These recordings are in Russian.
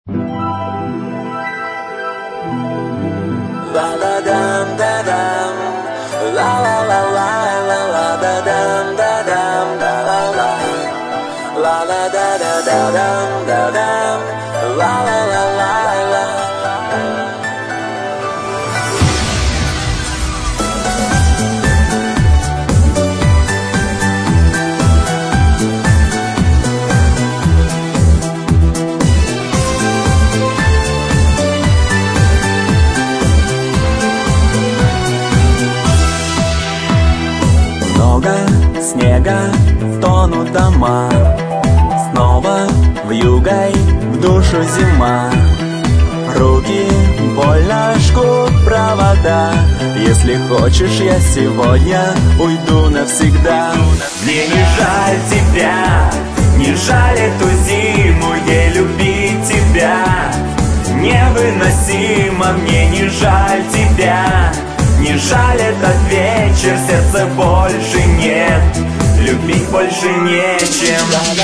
La la dam da dam, la la la la la la da dam da dam da la la, la la da da da dam da dam, la la la la la. Много снега, тонут дома, снова вьюгой в душу зима. Руки больно жгут провода. Если хочешь, я сегодня уйду навсегда. Мне не жаль тебя, не жаль эту зиму, ей любить тебя невыносимо. Мне не жаль тебя, не жаль этот вечер, сердца больше нет, любить больше нечем.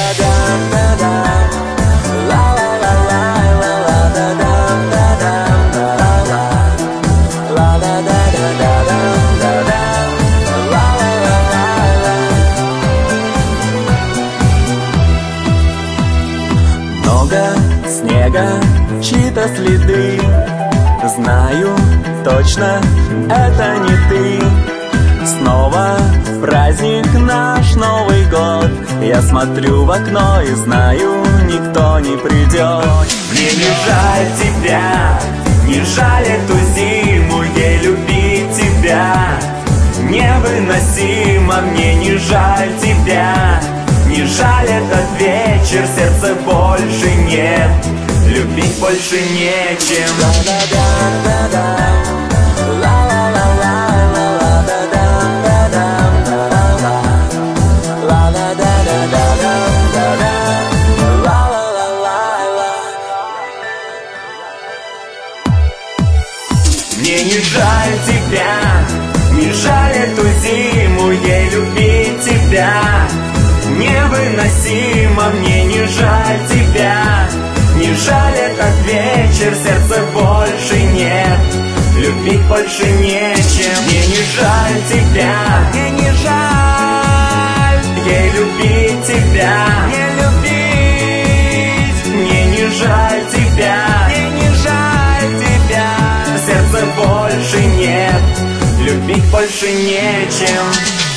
Много снега, чьи-то следы. Знаю точно, это не ты. Снова праздник наш, Новый год. Я смотрю в окно и знаю, никто не придет. Мне не жаль тебя, не жаль эту зиму, ей любить тебя невыносимо. Мне не жаль тебя, не жаль этот вечер, сердца больше нет, любить больше нечем. Мне не жаль тебя, не жаль эту зиму, ей любить тебя невыносимо. Мне не жаль тебя, не жаль этот вечер, сердца больше нет, любить больше нечем. Мне не жаль тебя, мне не жаль, ей любить тебя не любить. Мне не жаль тебя, мне не жаль тебя, сердца больше нет, любить больше нечем.